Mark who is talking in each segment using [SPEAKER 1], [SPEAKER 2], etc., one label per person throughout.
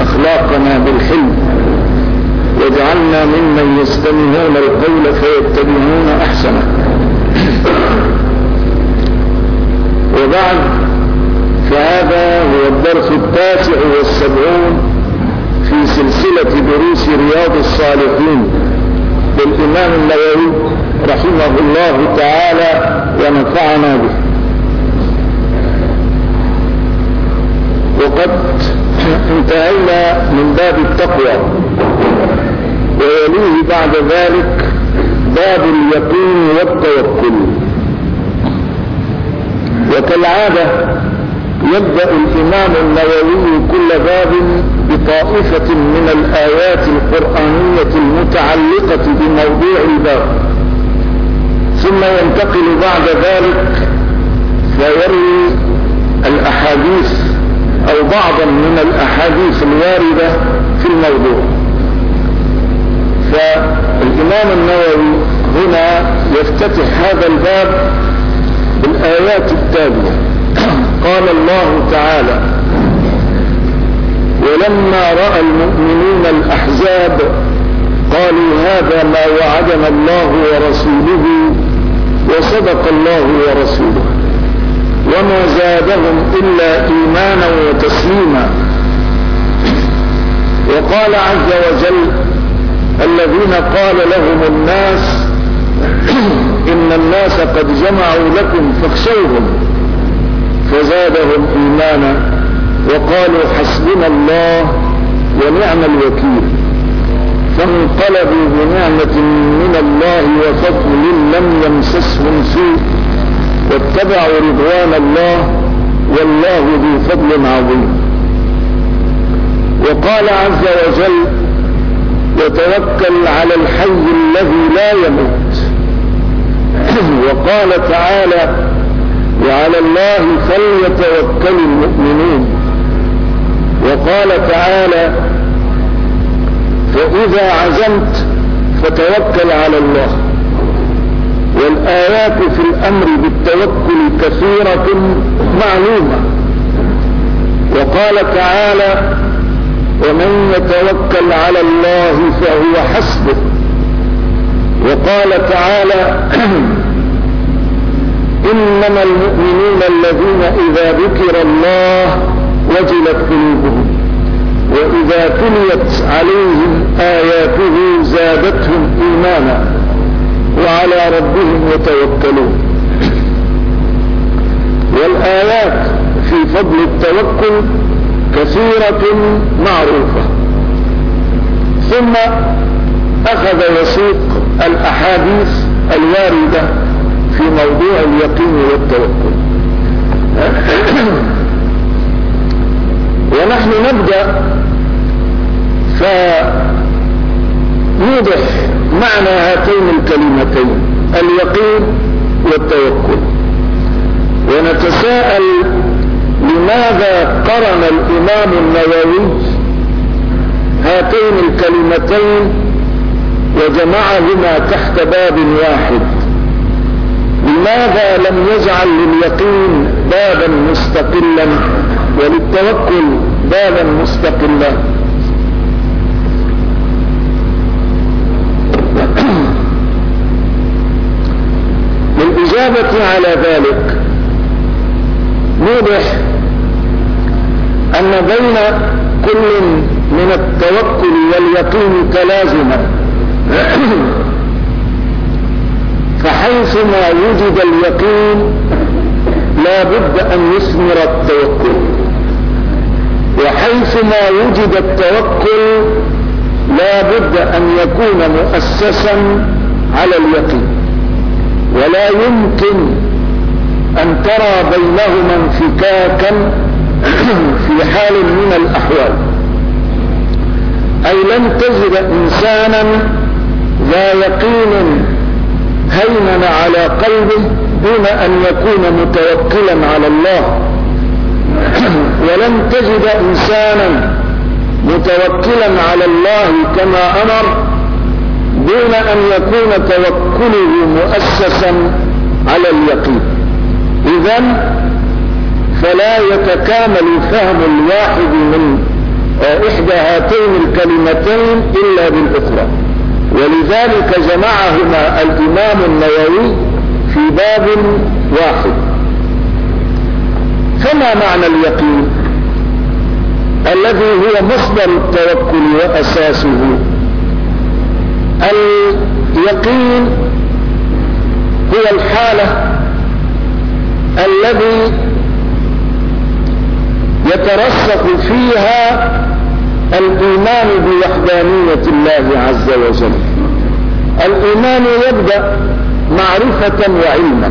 [SPEAKER 1] أخلاقنا بالحلم، واجعلنا ممن يستمعون القول فيتبعون أحسنه. وبعد، فهذا هو الدرس 79 في سلسلة دروس رياض الصالحين للإمام النووي رحمه الله تعالى ونفعنا به. وقد انتهينا من باب التقوى، ويليه بعد ذلك باب اليقين والتوكل. وكالعادة يبدأ الإمام النووي كل باب بطائفة من الآيات القرآنية المتعلقة بموضوع الباب، ثم ينتقل بعد ذلك فيروي الأحاديث أو بعضا من الأحاديث الواردة في الموضوع. فالإمام النووي هنا يفتتح هذا الباب بالآيات التالية. قال الله تعالى: ولما رأى المؤمنون الأحزاب قالوا هذا ما وعدنا الله ورسوله وصدق الله ورسوله وما زادهم إلا إيمانا وتسليما. وقال عز وجل: الذين قال لهم الناس إن الناس قد جمعوا لكم فاخشوهم فزادهم إيمانا وقالوا حسبنا الله ونعم الوكيل. فانقلبوا بنعمة من الله وفضل لم يمسسهم سوء واتبعوا رضوان الله والله ذو فضل عظيم. وقال عز وجل: وتوكل على الحي الذي لا يموت. وقال تعالى: وعلى الله فليتوكل المؤمنون. وقال تعالى: فإذا عزمت فتوكل على الله. والآيات في الأمر بالتوكل كثيرة معلومة. وقال تعالى: ومن يتوكل على الله فهو حسبه. وقال تعالى: إنما المؤمنون الذين إذا ذكر الله وجلت قلوبهم وإذا تليت عليهم آياته زادتهم إيمانا وعلى ربهم يتوكلون. والآيات في فضل التوكل كثيرة معروفة. ثم أخذ يسوق الأحاديث الواردة في موضوع اليقين والتوكل. ونحن نبدأ فنوضح معنى هاتين الكلمتين اليقين والتوكل، ونتساءل لماذا قرن الإمام النووي هاتين الكلمتين وجمعهما تحت باب واحد؟ لماذا لم يجعل لليقين بابا مستقلا وللتوكل بابا مستقلا؟ للإجابة على ذلك نوضح أن بين كل من التوكل واليقين تلازما، فحيثما وجد اليقين لا بد أن يثمر التوكل، وحيثما وجد التوكل لا بد أن يكون مؤسسا على اليقين، ولا يمكن أن ترى بينهما انفكاكا في حال من الأحوال. أي لن تجد إنسانا ذا يقين هيمن على قلبه دون أن يكون متوكلا على الله، ولن تجد إنسانا متوكلا على الله كما أمر دون أن يكون توكله مؤسسا على اليقين. إذن فلا يتكامل فهم الواحد من إحدى هاتين الكلمتين إلا بالأخرى، ولذلك جمعهما الإمام النووي في باب واحد. فما معنى اليقين الذي هو مصدر التوكل وأساسه؟ اليقين هو الحالة الذي يترسخ فيها الإيمان بوحدانية الله عز وجل. الإيمان يبدأ معرفة وعلما،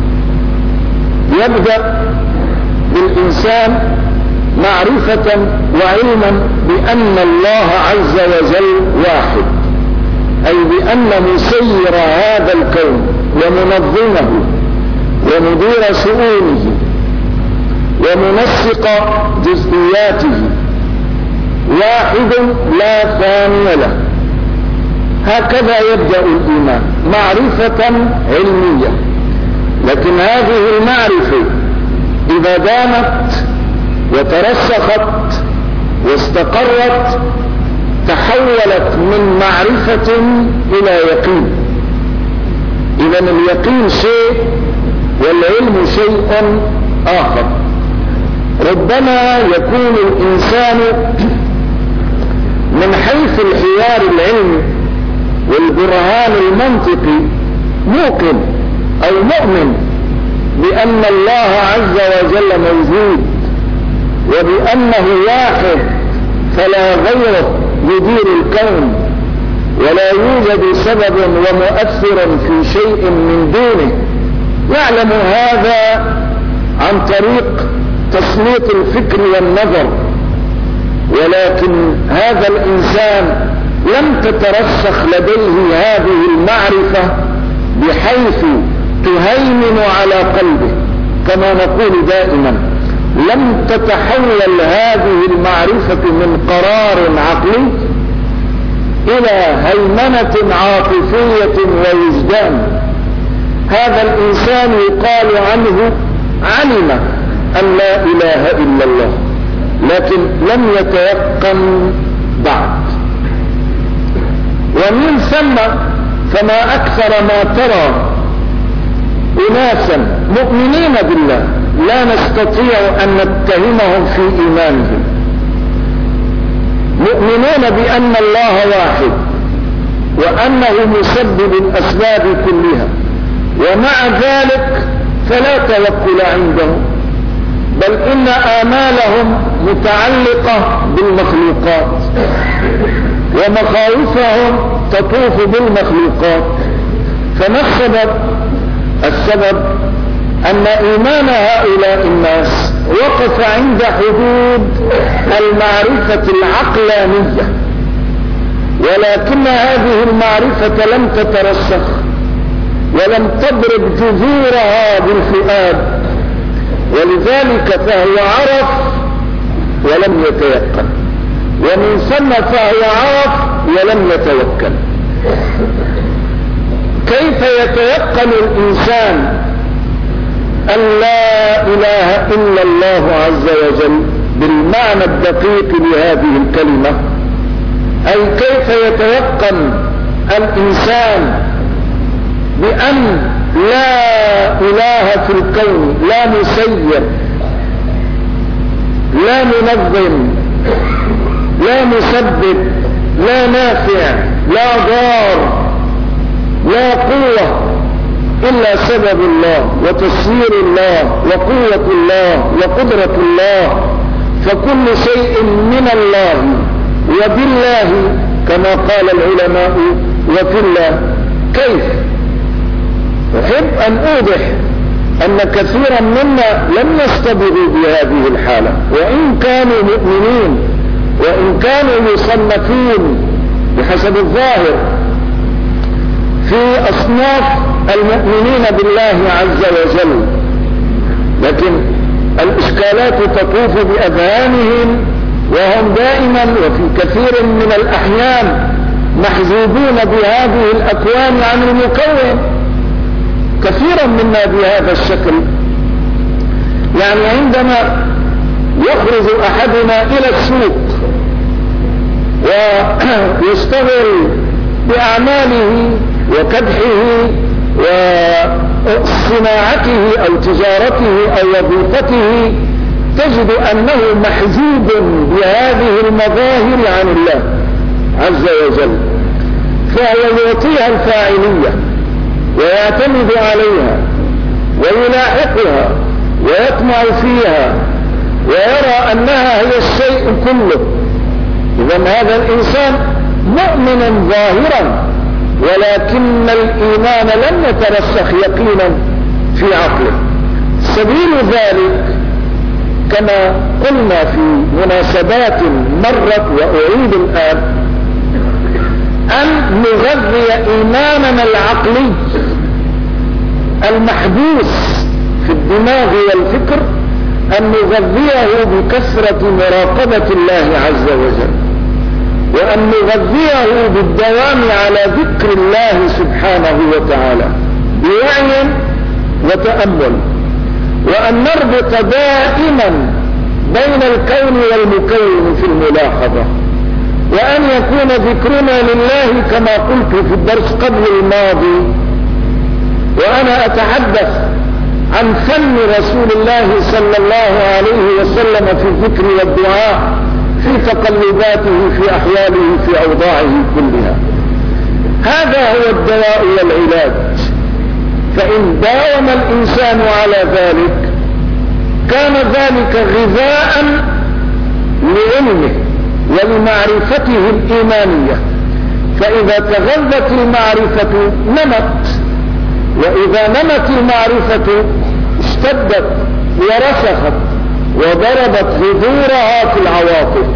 [SPEAKER 1] يبدأ بالإنسان معرفة وعلما بأن الله عز وجل واحد، أي بأن مسير هذا الكون ومنظمه ومدير شؤونه ومنسق جزئياته واحد لا ثاني له. هكذا يبدأ الإيمان، معرفة علمية. لكن هذه المعرفة إذا دامت وترسخت واستقرت تحولت من معرفة إلى يقين. إذن اليقين شيء والعلم شيء آخر. ربما يكون الإنسان من حيث الحوار العلمي والبرهان المنطقي موقن أو مؤمن بأن الله عز وجل موجود وبأنه واحد فلا غيره يدير الكون، ولا يوجد سبب ومؤثر في شيء من دونه. يعلم هذا عن طريق تسليط الفكر والنظر، ولكن هذا الإنسان لم تترسخ لديه هذه المعرفة بحيث تهيمن على قلبه، كما نقول دائما لم تتحول هذه المعرفة من قرار عقلي إلى هيمنة عاطفية ووجدان. هذا الإنسان يقال عنه علم أن لا إله إلا الله، لكن لم يتيقن بعد. ومن ثم فما أكثر ما ترى أناسا مؤمنين بالله لا نستطيع أن نتهمهم في إيمانهم، مؤمنون بأن الله واحد وأنه مسبب الأسباب كلها، ومع ذلك فلا توكل عندهم، بل إن آمالهم متعلقة بالمخلوقات ومخاوفهم تطوف بالمخلوقات. فما السبب؟ السبب أن إيمان هؤلاء الناس وقف عند حدود المعرفة العقلانية، ولكن هذه المعرفة لم تترسخ ولم تضرب جذورها بالفؤاد، ولذلك فهو عرف ولم يتيقن، ومن ثم فهو عرف ولم يتوكل. كيف يتيقن الإنسان أن لا إله إلا الله عز وجل بالمعنى الدقيق لهذه الكلمة؟ أي كيف يتيقن الإنسان بأن لا إله في الكون، لا مسير، لا منظم، لا مسبب، لا نافع، لا ضار، لا قوة إلا سبب الله وتسيير الله وقوة الله وقدرة الله، فكل شيء من الله وبالله كما قال العلماء وفي الله. كيف؟ أحب أن أوضح أن كثيرا منا لم يستبغوا بهذه الحالة، وإن كانوا مؤمنين وإن كانوا مصنفين بحسب الظاهر في أصناف المؤمنين بالله عز وجل، لكن الإشكالات تطوف بأذهانهم وهم دائما وفي كثير من الأحيان محجوبون بهذه الأكوان عن المكون. كثيرا منا بهذا الشكل، يعني عندما يخرج أحدنا إلى السوق ويشتغل بأعماله وكدحه وصناعته أو تجارته أو وظيفته، تجد أنه محجوب بهذه المظاهر عن الله عز وجل، فهو يعطيها الفاعلية ويعتمد عليها ويلاحقها ويطمع فيها ويرى أنها هي الشيء كله. إذن هذا الإنسان مؤمن ظاهرا، ولكن الإيمان لم يترسخ يقينا في عقله. سبيل ذلك كما قلنا في مناسبات مرت وأعيد الآن، أن نغذي إيماننا العقلي المحبوس في الدماغ والفكر، أن نغذيه بكثرة مراقبة الله عز وجل، وأن نغذيه بالدوام على ذكر الله سبحانه وتعالى بوعي وتأمل، وأن نربط دائما بين الكون والمكون في الملاحظة، وأن يكون ذكرنا لله كما قلت في الدرس قبل الماضي وأنا أتحدث عن فن رسول الله صلى الله عليه وسلم في الذكر والدعاء في تقلباته في أحواله في أوضاعه كلها. هذا هو الدواء والعلاج. فإن داوم الإنسان على ذلك كان ذلك غذاء لعلمه ولمعرفته الإيمانية، فإذا تغذت المعرفة نمت، وإذا نمت المعرفة اشتدت ورسخت وضربت جذورها في العواطف.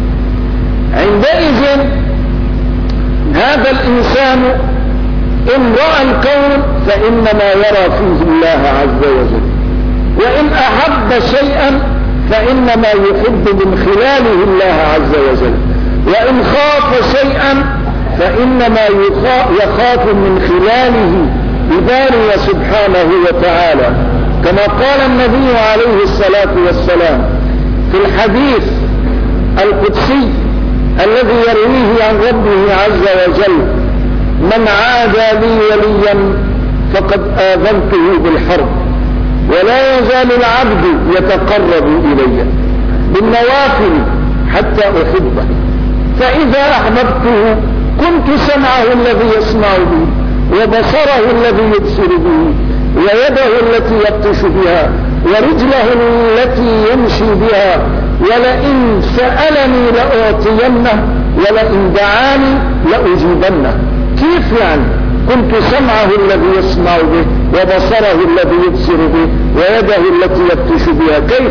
[SPEAKER 1] عندئذ هذا الإنسان إن رأى الكون فإنما يرى فيه الله عز وجل، وإن أحب شيئا فإنما يحب من خلاله الله عز وجل، وإن خاف شيئا فإنما يخاف من خلاله ببارئ سبحانه وتعالى، كما قال النبي عليه الصلاة والسلام في الحديث القدسي الذي يرويه عن ربه عز وجل: من عادى لي وليا فقد آذنته بالحرب، ولا يزال العبد يتقرب إلي بالنوافل حتى أحبه، فإذا أحببته كنت سمعه الذي يسمع به، وبصره الذي يبصر به، ويده التي يبطش بها، ورجله التي يمشي بها، ولئن سألني لأعطينه، ولئن دعاني لأجيبنه. كيف يعني؟ كنت سمعه الذي يسمع به، وبصره الذي يبصر به، ويده التي يبطش بها. كيف؟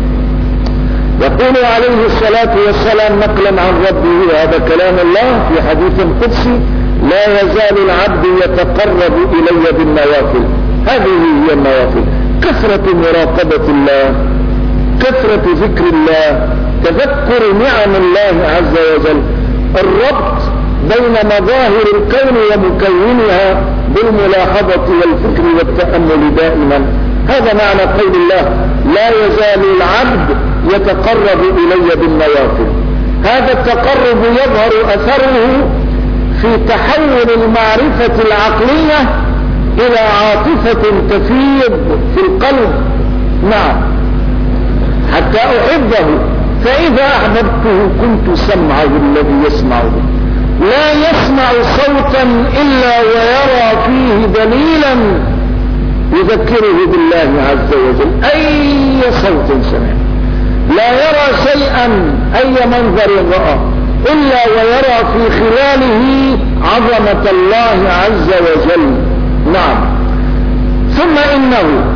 [SPEAKER 1] يقول عليه الصلاة والسلام نقلا عن ربه، وهذا كلام الله في حديث قدسي: لا يزال العبد يتقرب إلي بالنوافل. هذه هي النوافل: كثرة مراقبة الله، كثرة ذكر الله، تذكر نعم الله عز وجل، الربط بين مظاهر الكون ومكونها بالملاحظة والفكر والتأمل دائما. هذا معنى قول الله: لا يزال العبد يتقرب إلي بالنوافل. هذا التقرب يظهر أثره في تحول المعرفة العقلية إلى عاطفة تفيض في القلب، نعم، حتى أحبه. فإذا أحببته كنت سمعه الذي يسمع به، لا يسمع صوتا إلا ويرى فيه دليلا يذكره بالله عز وجل، أي صوت سمع. لا يرى شيئا أي منظر رأى إلا ويرى في خلاله عظمة الله عز وجل، نعم. ثم إنه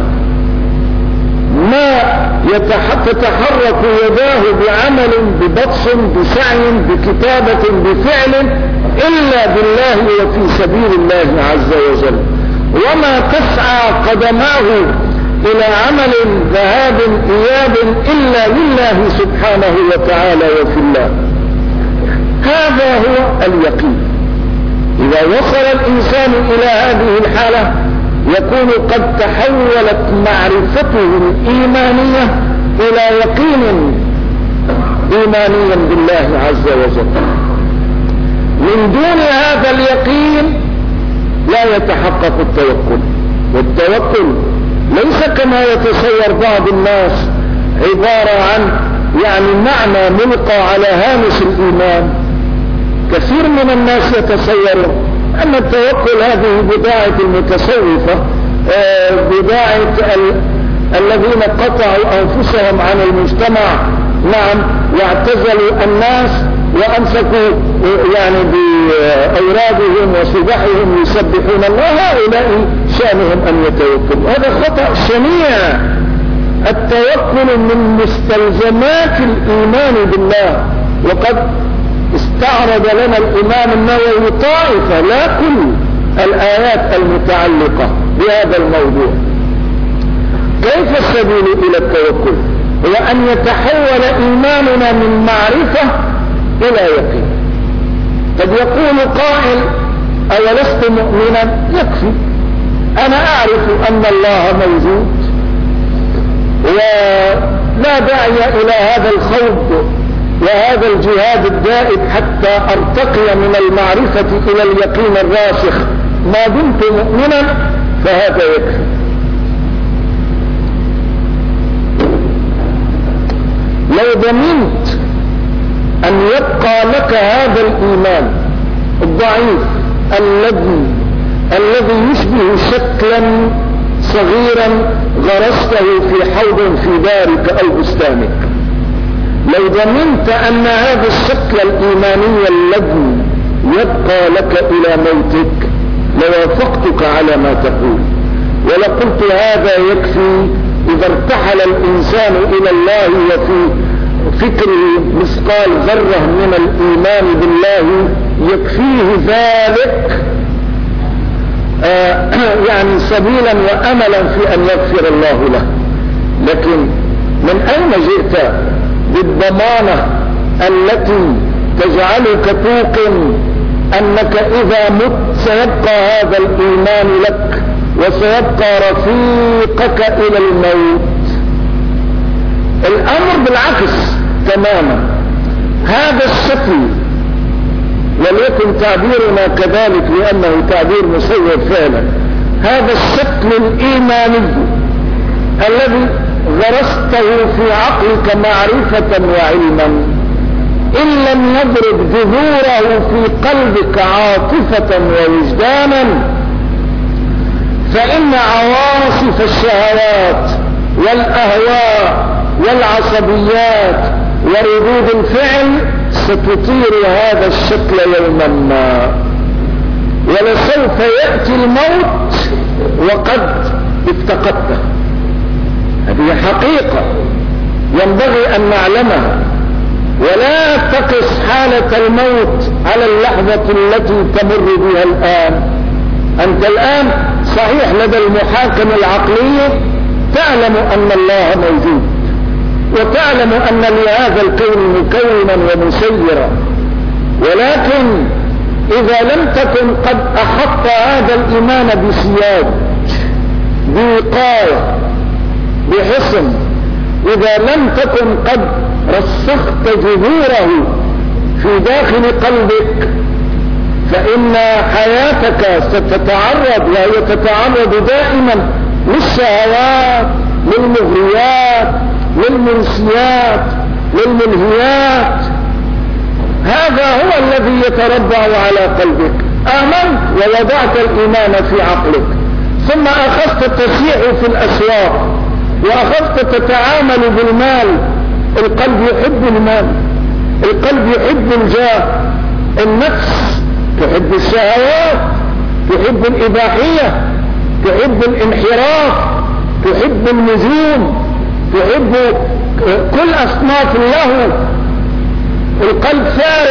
[SPEAKER 1] ما تتحرك يداه بعمل، ببطش، بسعي، بكتابة، بفعل إلا بالله وفي سبيل الله عز وجل، وما تسعى قدماه إلى عمل ذهاب إياب إلا لله سبحانه وتعالى وفي الله. هذا هو اليقين. إذا وصل الإنسان إلى هذه الحالة يكون قد تحولت معرفته الإيمانية إلى يقين إيمانيا بالله عز وجل. من دون هذا اليقين لا يتحقق التوكل. والتوكل ليس كما يتصور بعض الناس عبارة عن معنى ملقى على هامش الإيمان. كثير من الناس يتصور أن التوكل هذه بضاعة المتصوفة، بضاعة الذين قطعوا أنفسهم عن المجتمع، واعتزلوا الناس وأمسكوا بأورادهم وسبحهم يسبحون الله، هؤلاء شأنهم أن يتوكلوا. هذا خطأ شنيع. التوكل من مستلزمات الإيمان بالله، وقد استعرض لنا الإمام النووي طائفة لا كل الآيات المتعلقة بهذا الموضوع. كيف السبيل إلى التوكل؟ هو أن يتحول إيماننا من معرفة إلى يقين. قد يقول قائل: أولست مؤمنا؟ يكفي، أنا أعرف أن الله موجود ولا داعي إلى هذا الخوض وهذا الجهاد الدائب حتى أرتقي من المعرفة إلى اليقين الراسخ. ما دمت مؤمنا فهذا يكفي. لو ضمنت أن يبقى لك هذا الإيمان الضعيف الذي يشبه شكلا صغيرا غرسته في حوض في دارك أو بستانك، لو ضمنت أن هذا الشكل الإيماني الذي يبقى لك إلى موتك لوافقتك على ما تقول، ولقلت هذا يكفي. إذا ارتحل الإنسان إلى الله وفي فكره مثقال ذرة من الإيمان بالله يكفيه ذلك سبيلا وأملا في أن يغفر الله له. لكن من أين جئت بالضمانة التي تجعلك توقن أنك إذا مت سيبقى هذا الإيمان لك وسيبقى رفيقك إلى الموت؟ الأمر بالعكس تماما. هذا الشكل، وليكن تعبيرنا كذلك لأنه تعبير مصور فعلا، هذا الشكل الإيماني الذي غرسته في عقلك معرفة وعلما، إن لم يضرب جذوره في قلبك عاطفة ووجدانا، فإن عواصف الشهوات والأهواء والعصبيات وردود الفعل ستطير هذا الشكل يوما ما، ولسوف يأتي الموت وقد افتقدته. هذه حقيقة ينبغي أن نعلمها، ولا تقس حالة الموت على اللحظة التي تمر بها الآن. أنت الآن صحيح لدى المحاكم العقلية تعلم أن الله موجود، وتعلم أن لهذا الكون مكونا ومسيرا، ولكن إذا لم تكن قد أحط هذا الإيمان بسياج، بوقاية، بحصن، إذا لم تكن قد رسخت جذوره في داخل قلبك، فإن حياتك ستتعرض، وهي تتعرض دائما للشهوات، للمغريات، للمنسيات، للملهيات. هذا هو الذي يتربع على قلبك. آمنت ووضعت الإيمان في عقلك، ثم أخذت تسيح في الأسواق وأخذت تتعامل بالمال. القلب يحب المال، القلب يحب الجاه، النفس تحب الشهوات، تحب الإباحية، تحب الانحراف، تحب النجوم، تحب كل أصناف اللهو. القلب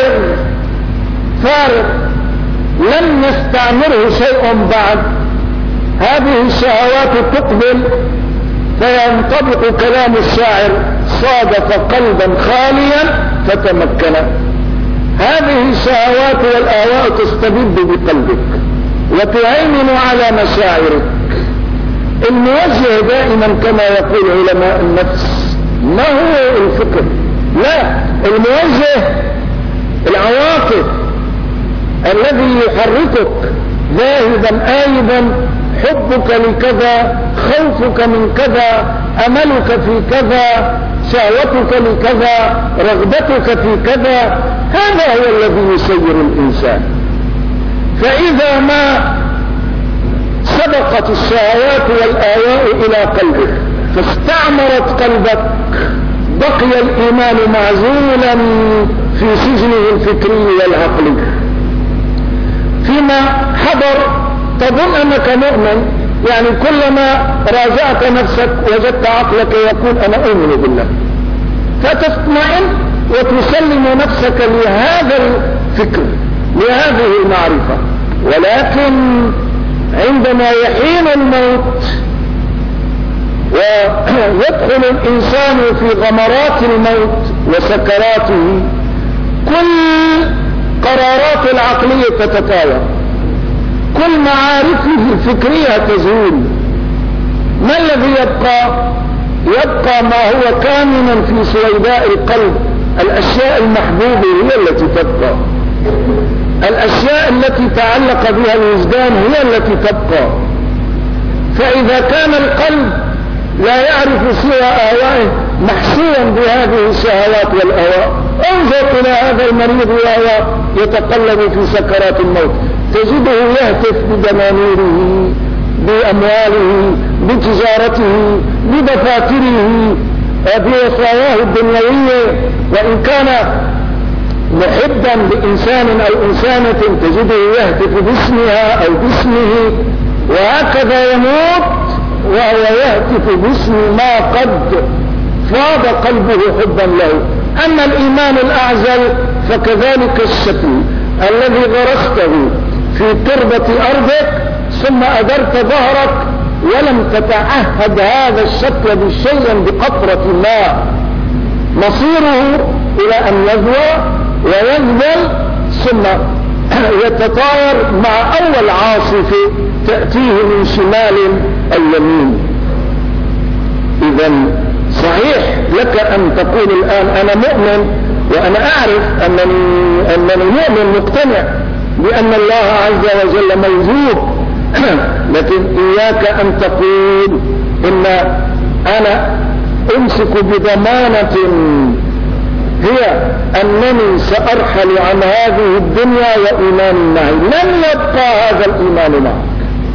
[SPEAKER 1] فارغ لم يستعمره شيء بعد. هذه الشهوات تقبل فينطبق كلام الشاعر: صادف قلبا خاليا فتمكن. هذه الشهوات والآواء تستبد بقلبك وتهيمن على مشاعرك. الموجه دائما كما يقول علماء النفس ما هو الفكر، لا، الموجه العواطف، الذي يحركك ذاهبا آيبا، حبك لكذا، خوفك من كذا، أملك في كذا، شهوتك لكذا، رغبتك في كذا، هذا هو الذي يسير الإنسان. فإذا ما سبقت الشهوات والآواء إلى قلبك فاستعمرت قلبك، بقي الإيمان معزولا في سجنه الفكري والعقلي. فيما حضر تظن أنك مؤمن، يعني كلما راجعت نفسك وجدت عقلك يقول أنا أؤمن بالله، فتطمئن وتسلم نفسك لهذا الفكر، لهذه المعرفة. ولكن عندما يحين الموت ويدخل الإنسان في غمرات الموت وسكراته، كل قرارات العقلية تتطاير، كل معارفه الفكرية تزول. ما الذي يبقى؟ يبقى ما هو كامنا في سويداء القلب. الأشياء المحبوبة هي التي تبقى، الأشياء التي تعلق بها الوجدان هي التي تبقى. فإذا كان القلب لا يعرف سوى آوائه محشيا بهذه الشهوات والآواء، انظر إلى هذا المريض وهو يتقلب في سكرات الموت، تجده يهتف بدنانيره، بأمواله، بتجارته، بدفاتره، بوصاياه الدنيوية. وإن كان محبا لإنسان أو إنسانة تجده يهتف باسمها أو باسمه، وهكذا يموت وهو يهتف باسم ما قد فاض قلبه حبا له. أما الإيمان الأعزل فكذلك الشكل الذي غرسته في تربة أرضك ثم أدرت ظهرك ولم تتعهد هذا الشكل بشيء بقطرة ماء، مصيره إلى أن يذوى ويذبل ثم يتطاير مع أول عاصفة تأتيه من شمال اليمين. إذن صحيح لك أن تقول الآن أنا مؤمن وأنا أعرف أنني مؤمن مقتنع بأن الله عز وجل موجود، لكن إياك أن تقول إن أنا أمسك بضمانة هي أنني سأرحل عن هذه الدنيا وإيماني معي. لن يبقى هذا الإيمان معك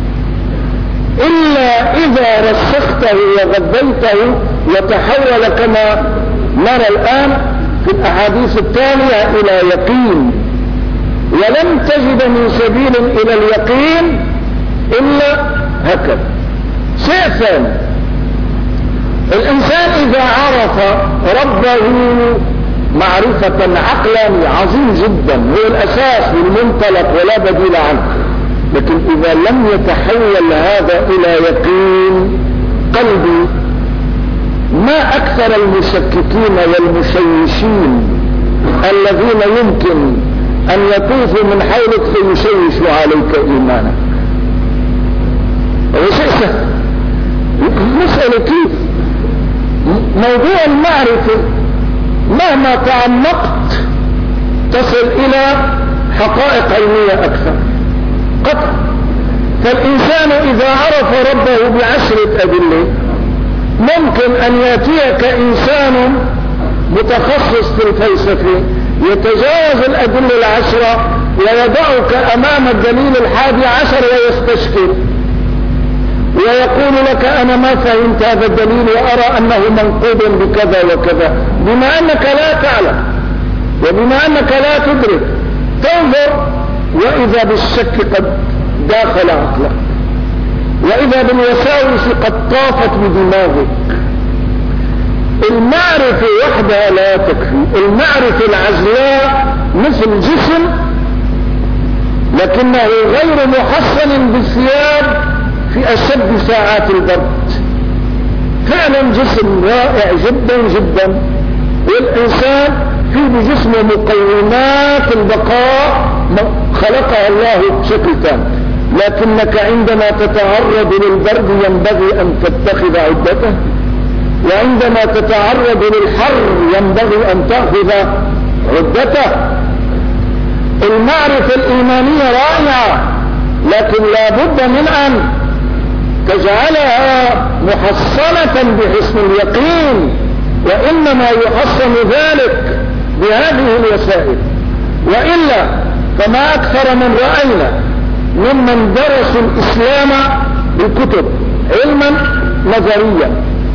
[SPEAKER 1] إلا إذا رسخته وغذيته وتحول كما نرى الآن في الأحاديث التالية إلى يقين. ولم تجد من سبيل إلى اليقين إلا هكذا. شيء ثاني، الإنسان إذا عرف ربه معرفة عقلا عظيم جدا، هو الأساس والمنطلق ولا بديل عنه، لكن إذا لم يتحول هذا إلى يقين قلبي، ما أكثر المشككين والمشوشين الذين يمكن أن يطوفوا من حولك فيشوشوا عليك إيمانك. هو شيء سهل، مسألة كيف موضوع المعرفة مهما تعمقت تصل إلى حقائق علمية أكثر قطع. فالإنسان إذا عرف ربه بعشرة أدلة ممكن أن يأتيك إنسان متخصص في الفلسفة يتجاوز الأدلة العشرة ويضعك أمام الدليل 11 ويستشكل ويقول لك أنا ما فهمت هذا الدليل وأرى أنه منقوض بكذا وكذا، بما أنك لا تعلم وبما أنك لا تدرك. تنظر وإذا بالشك قد داخل عقلك، وإذا بالوساوس قد طافت بدماغك. المعرفة وحدها لا تكفي. المعرفة العزلاء مثل جسم لكنه غير محصن بالثياب في أشد ساعات البرد. فعلا جسم رائع جدا جدا، والإنسان في بجسمه مقومات البقاء خلقها الله بشكل تام، لكنك عندما تتعرض للبرد ينبغي أن تتخذ عدته، وعندما تتعرض للحر ينبغي أن تأخذ عدته. المعرفة الإيمانية رائعة، لكن لا بد من أن تجعلها محصنة بحسن اليقين، وإنما يحصن ذلك بهذه الوسائل. وإلا فما أكثر من رأينا ممن درسوا الإسلام بالكتب علما نظريا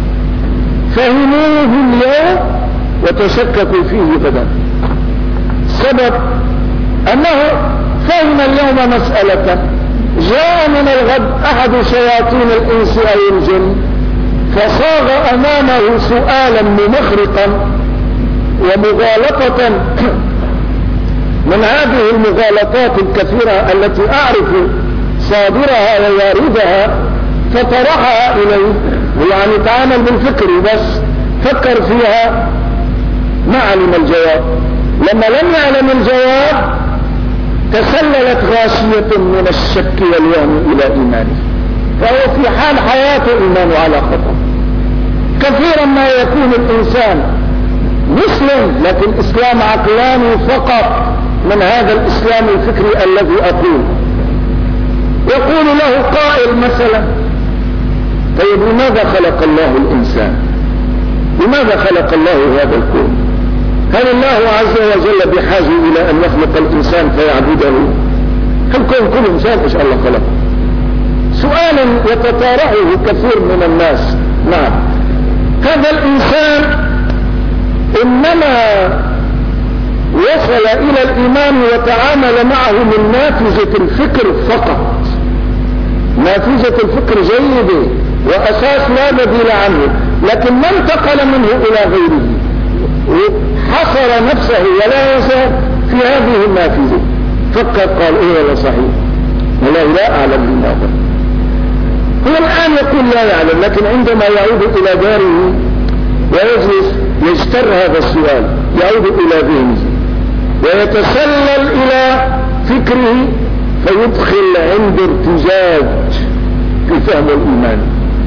[SPEAKER 1] فهموه اليوم وتشككوا فيه غدا. السبب أنه فهم اليوم مسألة، جاء من الغد أحد شياطين الإنس أو الجن فصاغ أمامه سؤالا ممخرقا ومغالطة من هذه المغالطات الكثيرة التي أعرف صادرها وواردها، فطرحها إليه، يعني تعامل بالفكر بس فكر فيها ما علم الجواب. لما لم يعلم الجواب تسللت غاشية من الشك والوهم إلى إيمانه، فهو في حال حياته إيمانه على خطر. كثيرا ما يكون الإنسان مسلم لكن إسلام عقلاني فقط من هذا الإسلام الفكري الذي أقول. يقول له قائل مثلا: طيب لماذا خلق الله الإنسان؟ لماذا خلق الله هذا الكون؟ هل الله عز وجل بحاجة إلى أن يخلق الإنسان فيعبده؟ الكون كل إنسان إن شاء الله خلقه. سؤال يتطارحه كثير من الناس. نعم، هذا الإنسان إنما وصل إلى الإيمان وتعامل معه من نافذة الفكر فقط. نافذة الفكر جيدة وأساس لا بديل عنه، لكن ما انتقل منه إلى غيره، حصر نفسه ولا يزال في هذه النافذة. فكر قال إيه ولا صحيح ولا لا أعلم لماذا. هو الآن يقول لا يعلم، لكن عندما يعود إلى داره ويجلس يجتر هذا السؤال، يعود إلى ذهنه ويتسلل إلى فكره فيدخل عنده ارتجاج في فهم الإيمان.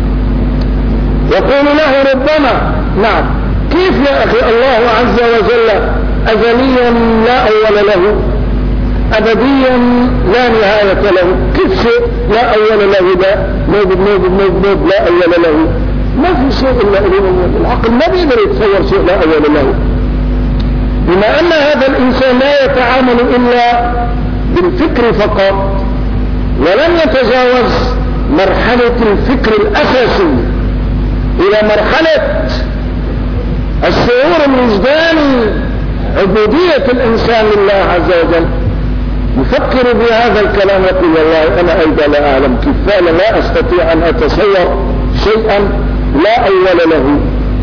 [SPEAKER 1] يقول له ربما: نعم، كيف يا أخي الله عز وجل أزليا لا أول له، أبديا لا نهاية له، كيف شيء لا أول له؟ لا نوب لا أول له، ما في شيء إلا العقل ما بيقدر يتصور شيء لا أول له. بما أن هذا الإنسان لا يتعامل إلا بالفكر فقط ولم يتجاوز مرحلة الفكر الأساسي إلى مرحلة الشعور الوجداني عبودية الإنسان لله عز وجل، يفكر بهذا الكلام يقول: والله أنا أيضا لا أعلم كيف، فعلا لا أستطيع أن أتصور شيئا لا أول له.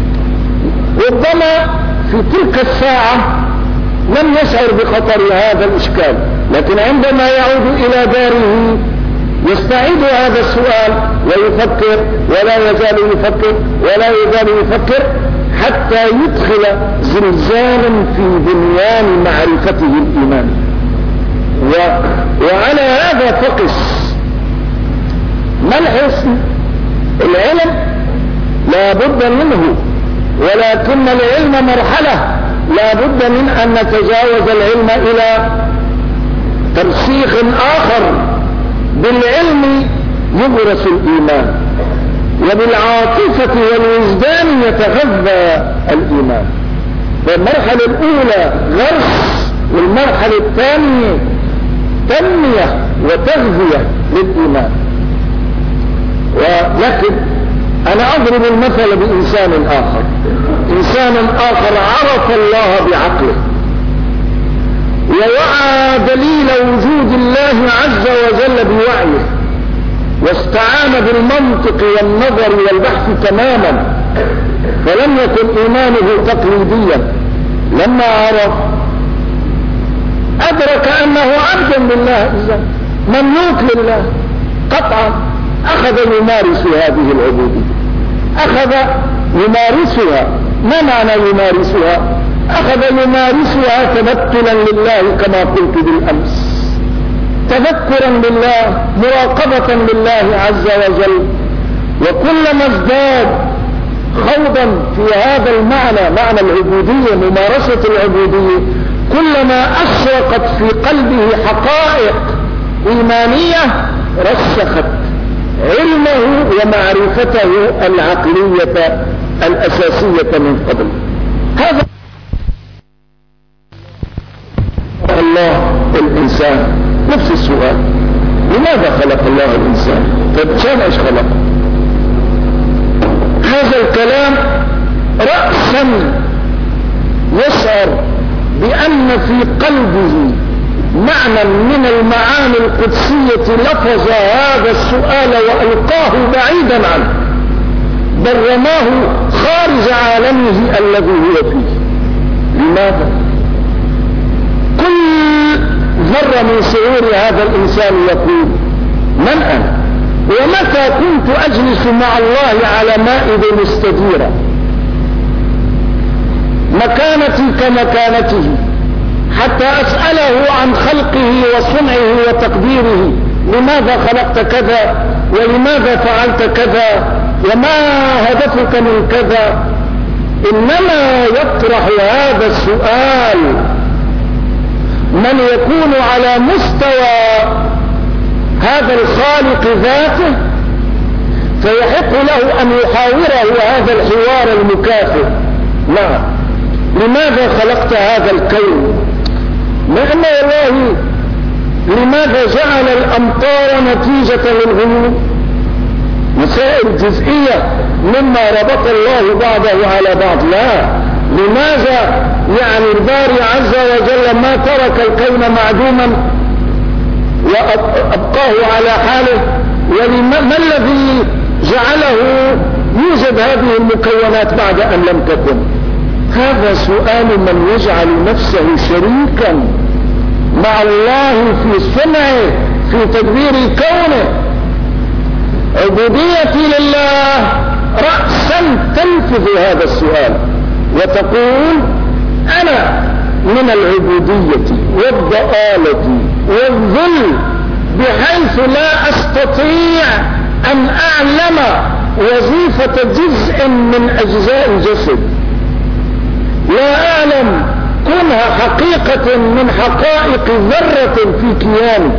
[SPEAKER 1] ربما في تلك الساعة لم يشعر بخطر هذا الإشكال، لكن عندما يعود إلى داره يستعيد هذا السؤال ويفكر ولا يزال يفكر ولا يزال يفكر حتى يدخل زلزالا في بنيان معرفته الإيمان. وعلى هذا فقس ما الحسن؟ العلم لا بد منه، ولكن العلم مرحلة، لا بد من أن نتجاوز العلم إلى ترسيخ آخر. بالعلم يغرس الإيمان، وبالعاطفة والوجدان يتغذى الإيمان. فالمرحلة الأولى غرس، والمرحلة الثانية تنمية وتغذية للإيمان. ولكن أنا أضرب المثل بإنسان آخر. إنسان آخر عرف الله بعقله ووعى دليل وجود الله عز وجل بوعيه، واستعان بالمنطق والنظر والبحث تماما، فلم يكن إيمانه تقليديا. لما عرف أدرك أنه عبد لله، مملوك لله قطعا، أخذ يمارس هذه العبودية، أخذ يمارسها. ما معنى يمارسها؟ أخذ يمارسها تبتلا لله كما قلت بالأمس، تذكرا بالله، مراقبة لله عز وجل. وكلما ازداد خوضا في هذا المعنى، معنى العبودية، ممارسة العبودية، كلما أشرقت في قلبه حقائق إيمانية رسخت علمه ومعرفته العقلية الأساسية من قبل. هذا الله الإنسان. نفس السؤال، لماذا خلق الله الإنسان؟ طيب كان ايش خلق؟ هذا الكلام رأسا يشعر بأن في قلبه معنى من المعاني القدسية لفظ هذا السؤال وألقاه بعيدا عنه، بل رماه خارج عالمه الذي هو فيه. لماذا؟ كل ذرة من شعور هذا الإنسان يقول من أنا؟ ومتى كنت أجلس مع الله على مائدة مستديرة مكانتي كمكانته حتى أسأله عن خلقه وصنعه وتقديره، لماذا خلقت كذا ولماذا فعلت كذا وما هدفك من كذا؟ إنما يطرح هذا السؤال من يكون على مستوى هذا الخالق ذاته، فيحق له أن يحاوره هذا الحوار المكافئ. لا، لماذا خلقت هذا الكون؟ لأن الله لماذا جعل الأمطار نتيجة للغيوم؟ مسائل جزئية مما ربط الله بعضه على بعض. لا، لماذا يعني الباري عز وجل ما ترك الكون معدوما وأبقاه على حاله؟ ما الذي جعله يوجد هذه المكونات بعد أن لم تكن؟ هذا سؤال من يجعل نفسه شريكا مع الله في صنعه في تدبير كونه. عبوديتي لله رأسا تنفذ هذا السؤال وتقول أنا من العبودية والضآلة والذل بحيث لا أستطيع أن أعلم وظيفة جزء من أجزاء الجسد، لا أعلم كونها حقيقة من حقائق ذرة في كياني،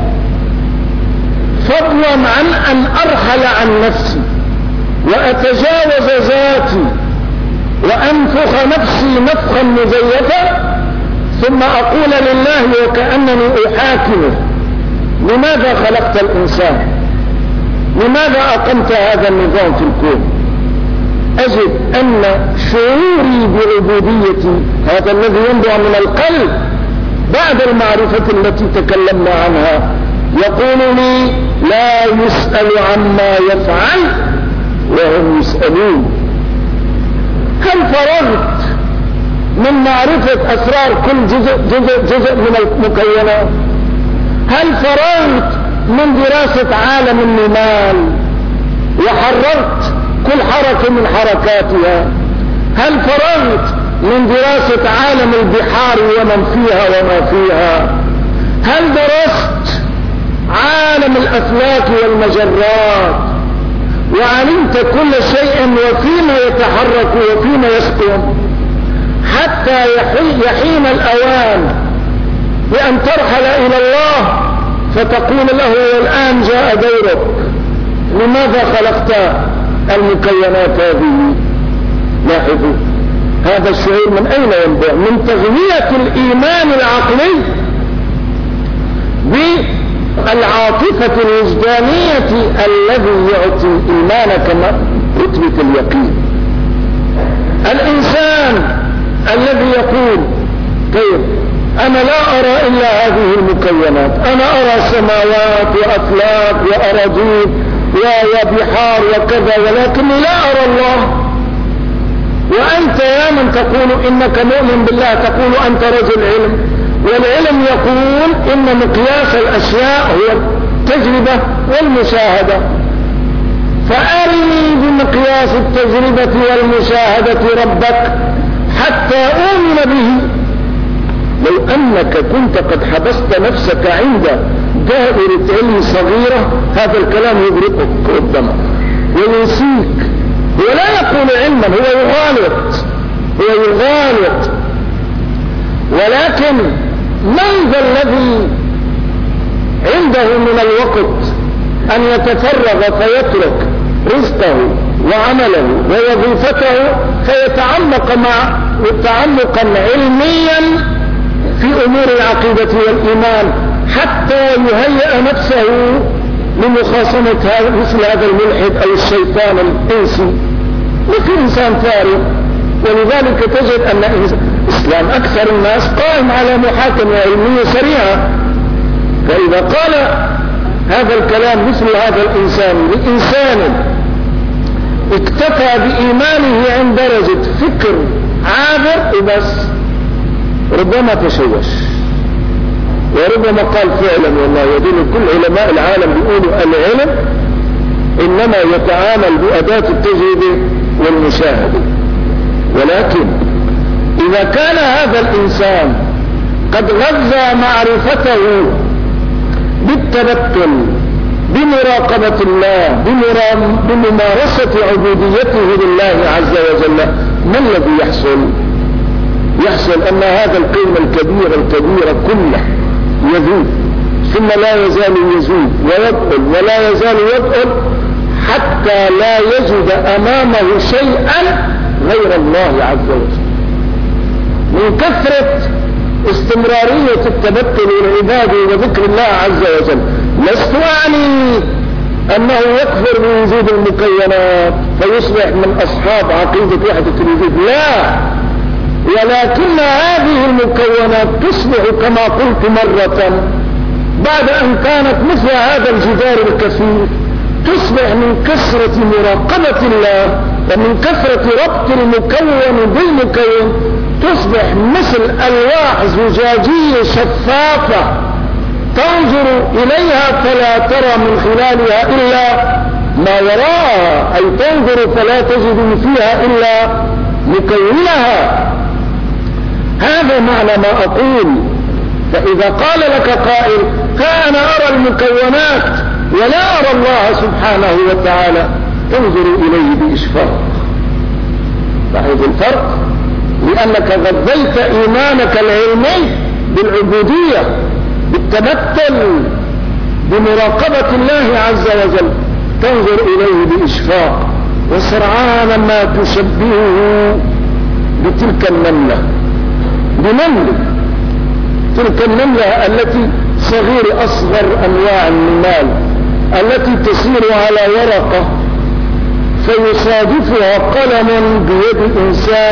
[SPEAKER 1] فضلا عن أن أرحل عن نفسي وأتجاوز ذاتي وأنفخ نفسي نفخا مزيفا ثم أقول لله وكأنني أحاكمه لماذا خلقت الإنسان؟ لماذا أقمت هذا النظام في الكون؟ أجد أن شعوري بعبوديتي هذا الذي ينبع من القلب بعد المعرفة التي تكلمنا عنها يقول لي لا يسأل عما يفعل وهم يسألون. هل فرغت من معرفة أسرار كل جزء من المكونات؟ هل فرغت من دراسة عالم النمال وحررت كل حركة من حركاتها؟ هل فرغت من دراسة عالم البحار ومن فيها وما فيها؟ هل درست عالم الأفلاك والمجرات وعلمت كل شيء وفيما يتحرك وفيما يسكن حتى يحين الأوان بأن ترحل إلى الله فتقول له والآن جاء دورك؟ لماذا خلقت المكونات هذه؟ لاحظوا هذا الشعور من أين ينبع؟ من تغذية الإيمان العقلي بالعاطفة الوجدانية الذي يعطي الإيمان كما رتبة اليقين. الإنسان الذي يقول طيب أنا لا أرى إلا هذه المكونات، أنا أرى سماوات وأفلاك وأراضين وبحار وكذا ولكني لا أرى الله. وأنت يا من تقول إنك مؤمن بالله تقول أنت رجل علم، والعلم يقول إن مقياس الأشياء هو التجربة والمشاهدة، فأرني بمقياس التجربة والمشاهدة ربك حتى أؤمن به. لو أنك كنت قد حبست نفسك عند دائرة علم صغيرة هذا الكلام يغرقك قدامك وينسيك. هو لا يقول علما، هو يغالط ولكن من ذا الذي عنده من الوقت أن يتفرغ فيترك رزقه وعمله ووظيفته فيتعمق تعمقا علميا في أمور العقيدة والإيمان حتى يهيئ نفسه لمخاصمة مثل هذا الملحد أو الشيطان الإنسي؟ مثل إنسان فارغ. ولذلك تجد أن الإسلام أكثر الناس قائم على محاكمة علمية سريعة. فإذا قال هذا الكلام مثل هذا الإنسان لإنسان اكتفى بإيمانه عند درجة فكر عابر وبس، ربما تشوش وربما قال فعلا والله يدل كل علماء العالم بيقولوا العلم إنما يتعامل بأداة التجربة والمشاهدة. ولكن إذا كان هذا الإنسان قد غذى معرفته بالتبتل بمراقبة الله بممارسة عبوديته لله عز وجل، ما الذي يحصل أن هذا القيم الكبيرة كله يذوب، ثم لا يزال يزول ويبطل ولا يزال يبطل حتى لا يجد أمامه شيئا غير الله عز وجل. من كثرة استمرارية التبتل والعبادة وذكر الله عز وجل لست أعني أنه يكفر بوجود المكونات فيصبح من أصحاب عقيدة وحدة الوجود، لا، ولكن هذه المكونات تصبح كما قلت مرة بعد أن كانت مثل هذا الجدار الكثير تصبح من كثرة مراقبة الله ومن كثرة ربط المكون بالمكون تصبح مثل ألواح زجاجية شفافة تنظر إليها فلا ترى من خلالها إلا ما وراءها، أي تنظر فلا تجد فيها إلا مكونها. هذا معنى ما أقول. فإذا قال لك قائل ها أنا أرى المكونات ولا أرى الله سبحانه وتعالى، تنظر إليه بإشفاق. لاحظ الفرق، لأنك غذيت إيمانك العلمي بالعبودية بالتبتل بمراقبة الله عز وجل، تنظر إليه بإشفاق وسرعان ما تشبهه بتلك النملة، تلك النملة التي صغير أصغر أنواع النمال التي تسير على ورقة فيصادفها قلم بيد إنسان،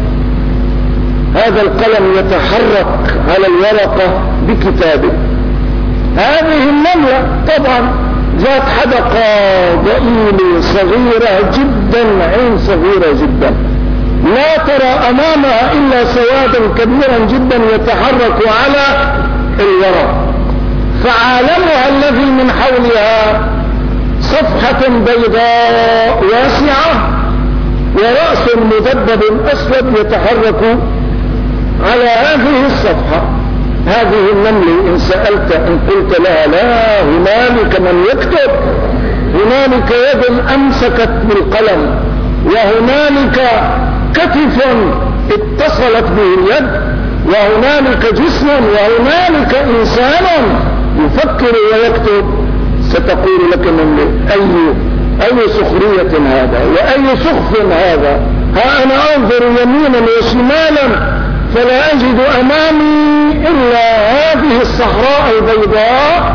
[SPEAKER 1] هذا القلم يتحرك على الورقة بكتابه. هذه النملة طبعا ذات حدقة ضئيلة صغيرة جدا، عين صغيرة جدا، لا ترى أمامها إلا سوادا كبيرا جدا يتحرك على الورق، فعالمها الذي من حولها صفحة بيضاء واسعة ورأس مدبب أسود يتحرك على هذه الصفحة. هذه النملة إن سألت إن قلت لها لا، هنالك من يكتب، هنالك يد أمسكت بالقلم، وهنالك كتف اتصلت به اليد، وهنالك جسم، وهنالك إنسان يفكر ويكتب. ستقول لك من أي سخرية هذا وأي سخف هذا؟ ها أنا أنظر يمينا وشمالا فلا أجد أمامي إلا هذه الصحراء البيضاء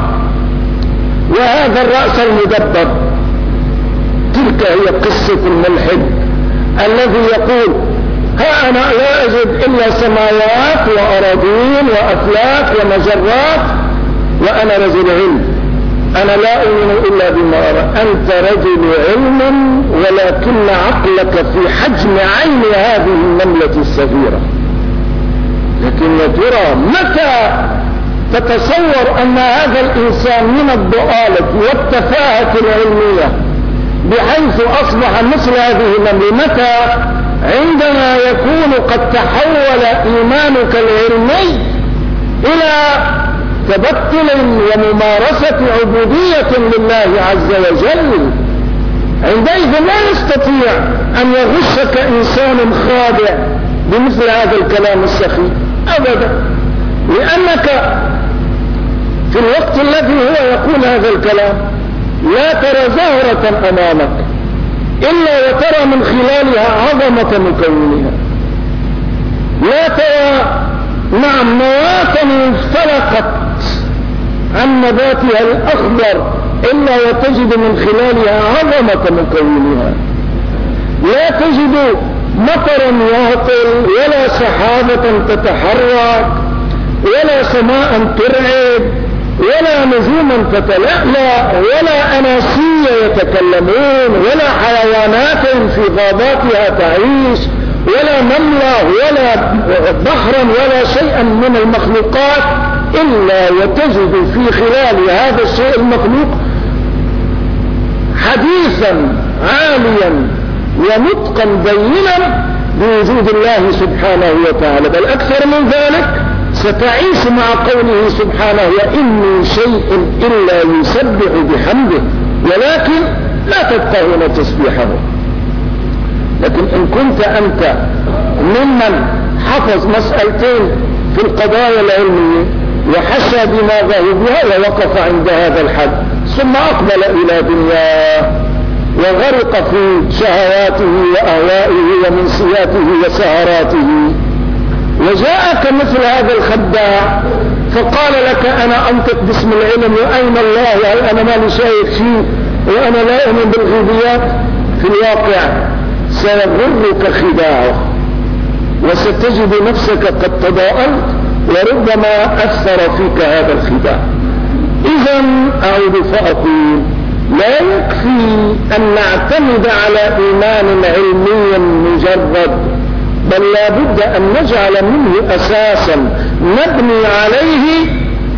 [SPEAKER 1] وهذا الرأس المدبب. تلك هي قصة الملحد الذي يقول ها أنا لا أجد إلا سماوات وأراضين وأفلاك ومجرات وأنا رجل علم، أنا لا أؤمن إلا بما أرى. أنت رجل علم ولكن عقلك في حجم عين هذه النملة الصغيرة. لكن يا ترى متى تتصور أن هذا الإنسان من الضآلة والتفاهة العلمية بحيث أصبح مثل هذه النملة؟ متى؟ عندما يكون قد تحول إيمانك العلمي إلى تبتل وممارسة عبودية لله عز وجل. عندئذ لا يستطيع أن يغشك إنسان خادع بمثل هذا الكلام السخيف أبدا، لأنك في الوقت الذي هو يقول هذا الكلام لا ترى زهرة أمامك إلا وترى من خلالها عظمة مكونها، لا ترى نواة انفلقت عن نباتها الأخضر إلا وتجد من خلالها عظمة مكونها، لا تجد مطرا يهطل ولا سحابة تتحرك ولا سماء ترعب ولا نجوما تتلألأ ولا أناسية يتكلمون ولا حيوانات في غاباتها تعيش ولا نملة ولا بحرا ولا شيئا من المخلوقات إلا وتجد في خلال هذا الشيء المخلوق حديثا عاليا ونطقا بينا بوجود الله سبحانه وتعالى. بل أكثر من ذلك ستعيش مع قوله سبحانه وإن من شيء إلا يسبح بحمده ولكن لا تفقهون تسبيحه. لكن إن كنت أنت ممن حفظ مسألتين في القضايا العلمية وحشى دماغه بها ووقف عند هذا الحد ثم أقبل إلى دنياه وغرق في شهواته وأهوائه ومنسياته وسهراته وجاءك مثل هذا الخداع فقال لك أنا أنطق باسم العلم وأين الله هل أنا ما شايف شيء وأنا لا أؤمن بالغيبيات، في الواقع سيغرك خداعه وستجد نفسك قد تضاءلت وربما أثر فيك هذا الخداع. إذا أعود فأقول لا يكفي أن نعتمد على إيمان علمي مجرد، بل لا بد أن نجعل منه أساسا نبني عليه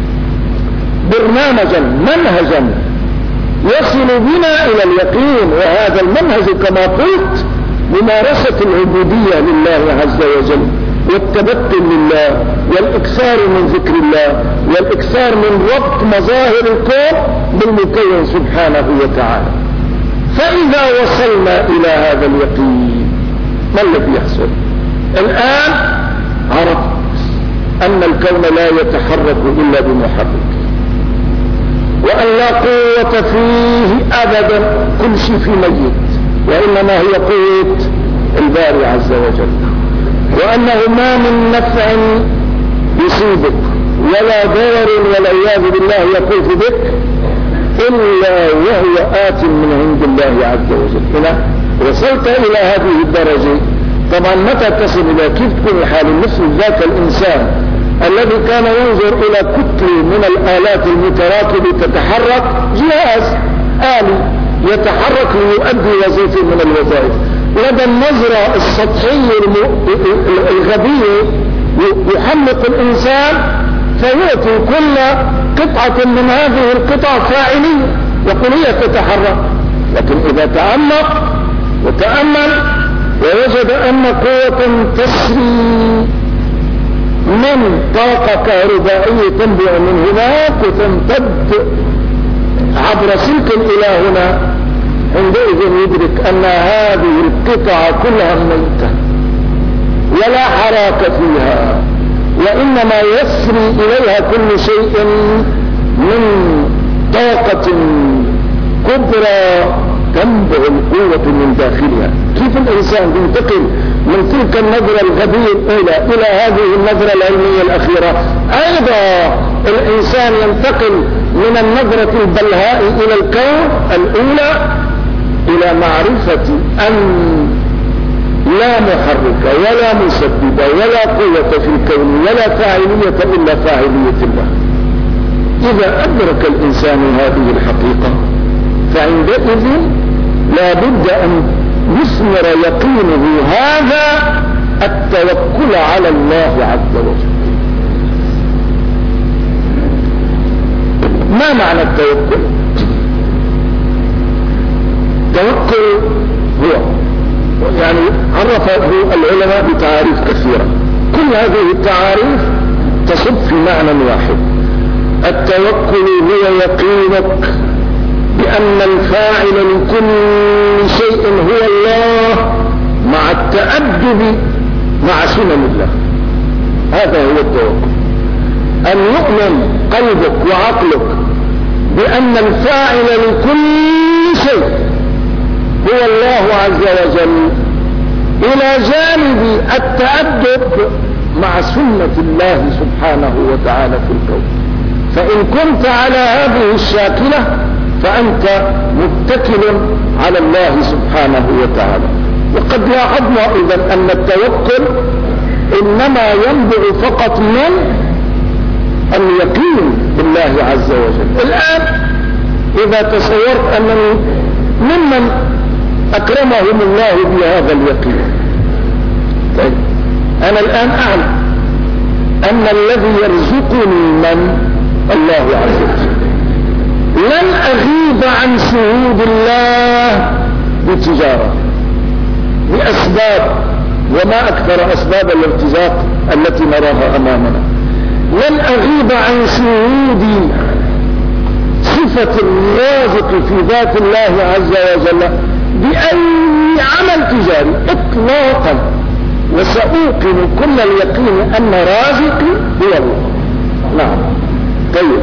[SPEAKER 1] برنامجا منهجا يصل بنا إلى اليقين. وهذا المنهج كما قلت ممارسة العبودية لله عز وجل والتبتل لله والإكثار من ذكر الله والإكثار من ربط مظاهر الكون بالمكون سبحانه وتعالى. فإذا وصلنا إلى هذا اليقين ما الذي يحصل؟ الآن عرفت أن الكون لا يتحرك إلا بمحرك وأن لا قوة فيه أبدا، كل شيء في ميت، وإنما هي قوة الباري عز وجل، وأنه ما من نفع يصيبك ولا ضرر والعياذ بالله يقول بك إلا وهو آت من عند الله عز وجل. إذا وصلت إلى هذه الدرجة طبعا متى تصل إلى كيف تكون الحال مثل ذاك الإنسان الذي كان ينظر إلى كتل من الآلات المتراكبة تتحرك، جهاز آلي يتحرك ليؤدي وظيفة من الوظائف، لدى النظرة السطحية الغبية يحمق الإنسان فيأتي كل قطعة من هذه القطع فاعلية يقول هي تتحرك. لكن إذا تعمق وتأمل ووجد أن قوة تسري من طاقة كهربائية تنبع من هناك وتمتد عبر سلك إلى هنا، عندئذ يدرك أن هذه القطع كلها ميتة ولا حراك فيها، وإنما يسري إليها كل شيء من طاقة كبرى تنبع القوة من داخلها. كيف الإنسان ينتقل من تلك النظرة الغبية الأولى إلى هذه النظرة العلمية الأخيرة؟ أيضا الإنسان ينتقل من النظرة البلهاء إلى الكون الأولى إلى معرفة أن لا محرك ولا مسبب ولا قوة في الكون ولا فاعلية إلا فاعلية الله. إذا أدرك الإنسان هذه الحقيقة فعندئذ لا بد أن يثمر يقينه هذا التوكل على الله عز وجل. ما معنى التوكل؟ التوكل هو يعني عرفه العلماء بتعاريف كثيرة، كل هذه التعاريف تصب في معنى واحد. التوكل هو يقينك بأن الفاعل لكل شيء هو الله مع التأدب مع سنن الله. هذا هو التوكل. أن يؤمن قلبك وعقلك بأن الفاعل لكل شيء هو الله عز وجل، إلى جانب التأدب مع سنة الله سبحانه وتعالى في الكون. فإن كنت على هذه الشاكلة فأنت متكل على الله سبحانه وتعالى. وقد لاحظنا إذن أن التوكل إنما ينبع فقط من اليقين بالله عز وجل. الآن إذا تصورت أنني ممن أكرمهم الله بهذا اليقين، طيب أنا الآن أعلم أن الذي يرزقني من الله عز وجل، لن أغيب عن شهود الله بتجارة بأسباب، وما أكثر أسباب الارتزاق التي نراها أمامنا. لن أغيب عن شهود صفة الرازق في ذات الله عز وجل بأي عمل تجاري إطلاقا، وسأوقن كل اليقين أن رازقي هو الله. نعم. طيب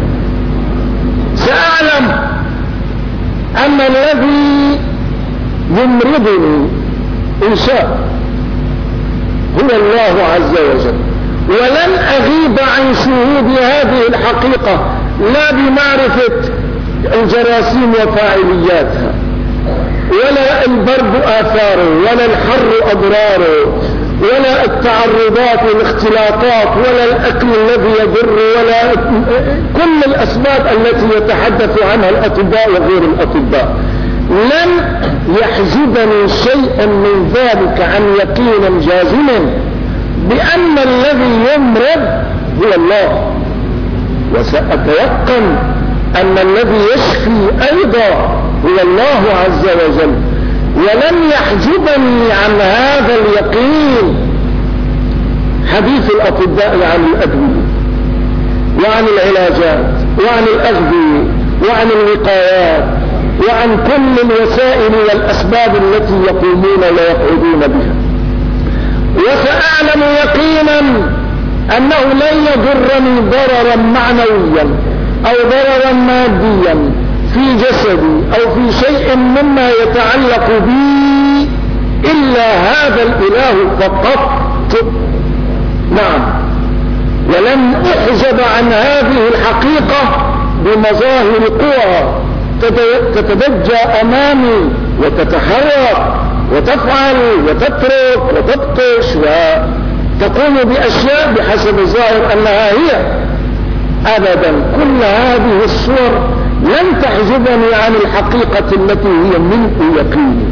[SPEAKER 1] سأعلم أن الذي يمرضني إن شاء هو الله عز وجل، ولن أغيب عن شهود هذه الحقيقة لا بمعرفة الجراثيم وفاعلياتها، ولا البرد آثاره، ولا الحر أضراره، ولا التعرضات والاختلاطات، ولا الأكل الذي يضر، ولا كل الأسباب التي يتحدث عنها الأطباء وغير الأطباء. لن يحجبني شيء من ذلك عن يقين جازم بأن الذي يمرض هو الله، وسأتيقن أن الذي يشفي أيضا هو الله عز وجل. ولن يحجبني عن هذا اليقين حديث الأطباء عن الأدوية وعن العلاجات وعن الأغذية وعن الوقايات وعن كل الوسائل والأسباب التي يقومون ويقعدون بها. وسأعلم يقينا أنه لن يضرني ضررا معنويا أو ضررا ماديا في جسدي أو في شيء مما يتعلق بي إلا هذا الإله فقط. نعم. ولن أحجب عن هذه الحقيقة بمظاهر قوى تتدجى أمامي وتتحرك وتفعل وتترك وتبطش وتقوم بأشياء بحسب الظاهر أنها هي. أبدا، كل هذه الصور لن تحجبني عن الحقيقة التي هي ملء يقيني.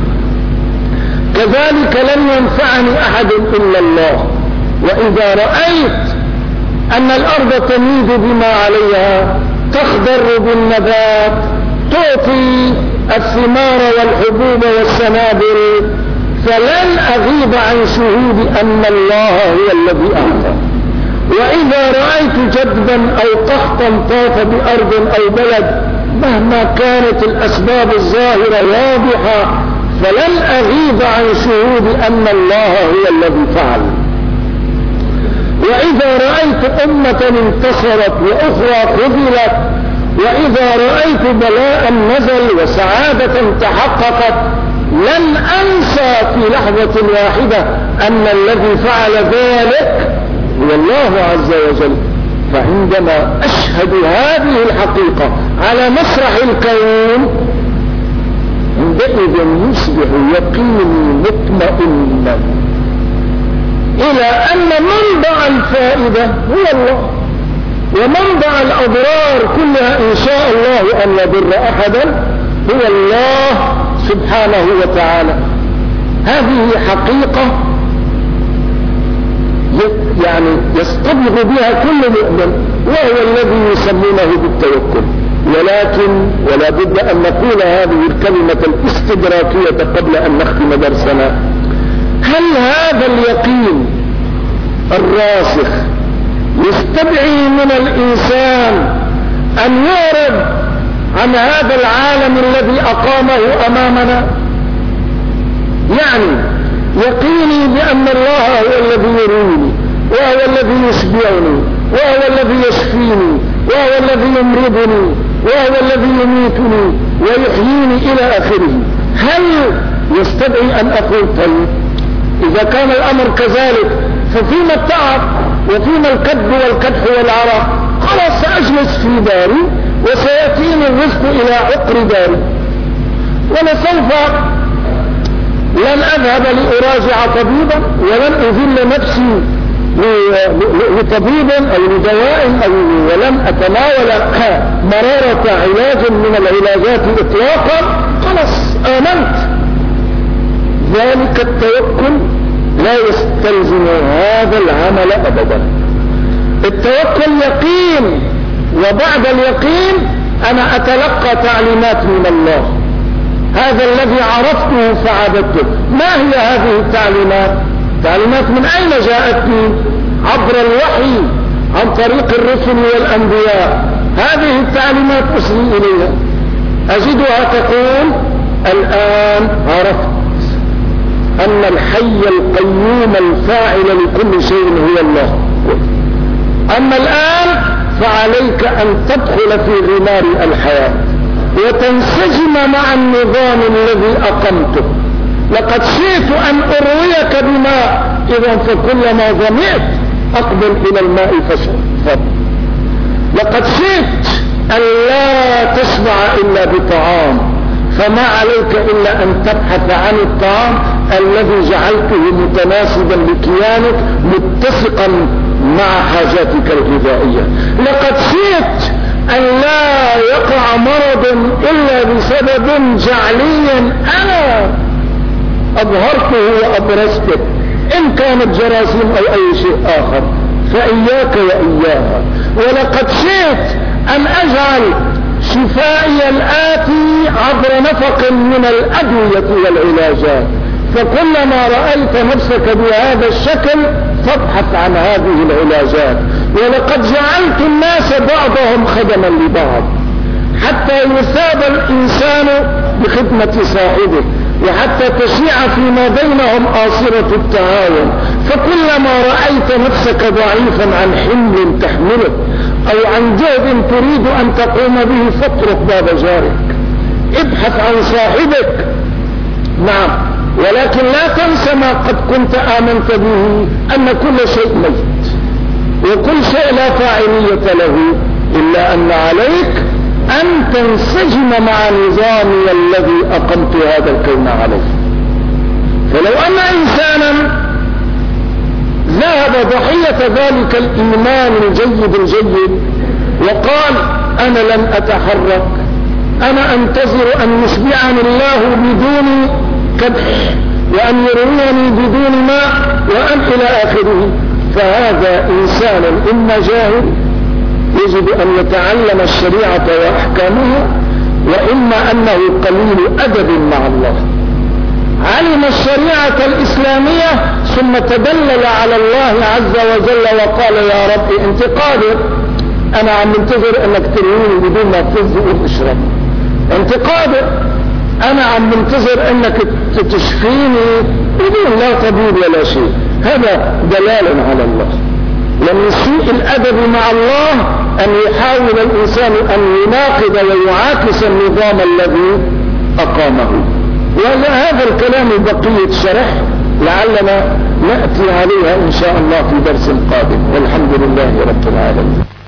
[SPEAKER 1] كذلك لن ينفعني أحد إلا الله. وإذا رأيت أن الأرض تميد بما عليها، تخضر بالنبات، تعطي الثمار والحبوب والسنابل، فلن أغيب عن شهود أن الله هو الذي أعطى. وإذا رأيت جدبا أو قحطا طاف بأرض أو بلد مهما كانت الأسباب الظاهرة واضحة، فلن أغيب عن شهود أن الله هو الذي فعل. وإذا رأيت أمة انتصرت وأخرى خذلت، وإذا رأيت بلاء نزل وسعادة تحققت، لن أنسى في لحظة واحدة أن الذي فعل ذلك هو الله عز وجل. فعندما أشهد هذه الحقيقة على مسرح الكون، عندئذ يصبح يقيني مطمئنا إلى أن منبع الفائدة هو الله، ومنبع الأضرار كلها إن شاء الله أن يضر أحدا هو الله سبحانه وتعالى. هذه حقيقة يعني يستبلغ بها كل مؤمن، وهو الذي يسمونه بالتوكل. ولكن ولا بد أن نقول هذه الكلمة الاستدراكية قبل أن نختم درسنا: هل هذا اليقين الراسخ يستدعي من الإنسان أن يعرض عن هذا العالم الذي أقامه أمامنا؟ يعني يقيني بأن الله هو الذي يريني، وهو الذي يشبعني، وهو الذي يشفيني، وهو الذي يمرضني، وهو الذي يميتني ويحييني إلى آخره. هل يستدعي أن أقول طيب إذا كان الأمر كذلك ففيما التعب وفيما الكد والكدح والعرق؟ خلاص سأجلس في داري وسيأتيني الرزق إلى عقر داري، ولسوف لن أذهب لأراجع طبيبا، ولن أذل نفسي لطبيب أو لدواء ولن أتناول مرارة علاج من العلاجات إطلاقا. خلاص آمنت. ذلك التوكل لا يستلزم هذا العمل أبدا. التوكل يقين، وبعد اليقين أنا أتلقى تعليمات من الله. هذا الذي عرفته فعبدته. ما هي هذه التعليمات؟ تعليمات من أين جاءتني؟ عبر الوحي عن طريق الرسل والأنبياء. هذه التعليمات أصغي إليها أجدها تقول الآن عرفت أن الحي القيوم الفاعل لكل شيء هو الله. أما الآن فعليك أن تدخل في غمار الحياة وتنسجم مع النظام الذي أقمته. لقد شئت أن أرويك بماء، إذا فكلما ظمئت أقبل إلى الماء فاشرب. لقد شئت أن لا تشبع إلا بطعام، فما عليك إلا أن تبحث عن الطعام الذي جعلته متناسبا لكيانك متسقا مع حاجاتك الغذائية. لقد شئت أن لا يقع مرض إلا بسبب جعلي أنا أظهرته وأبرزته، إن كانت جراثيم أو أي شيء آخر، فإياك وإياها. ولقد شئت أن أجعل شفائي الآتي عبر نفق من الأدوية والعلاجات، فكلما رأيت نفسك بهذا الشكل فابحث عن هذه العلاجات. ولقد جعلت الناس بعضهم خدما لبعض حتى يثاب الإنسان بخدمة صاحبه، وحتى تشيع فيما بينهم آصرة التعاون. فكلما رأيت نفسك ضعيفا عن حمل تحمله أو عن جهد تريد أن تقوم به فاترك باب جارك، ابحث عن صاحبك. نعم، ولكن لا تنس ما قد كنت آمنت به، أن كل شيء ميت وكل شيء لا فاعلية له، إلا أن عليك أن تنسجم مع نظامي الذي أقمت هذا الكون عليه. فلو أن إنسانا ذهب ضحية ذلك الإيمان الجيد وقال أنا لن أتحرك، أنا أنتظر أن يشبعني الله بدون كدح وأن يرويني بدون ماء وأن إلى آخره، فهذا إنسان إما جاهل يجب أن يتعلم الشريعة وأحكامها، وإما أنه قليل أدب مع الله. علم الشريعة الإسلامية ثم تدلل على الله عز وجل وقال يا رب انت قادر، أنا عم منتظر أنك ترويني بدون ما تفز وتشرب، انت قادر، أنا عم منتظر أنك تشفيني بدون لا طبيب ولا شيء. هذا دلال على الله. لمن سوء الأدب مع الله أن يحاول الإنسان أن يناقض ويعاكس النظام الذي أقامه. وهذا الكلام بقية شرح لعلنا نأتي عليها إن شاء الله في درس قادم، والحمد لله رب العالمين.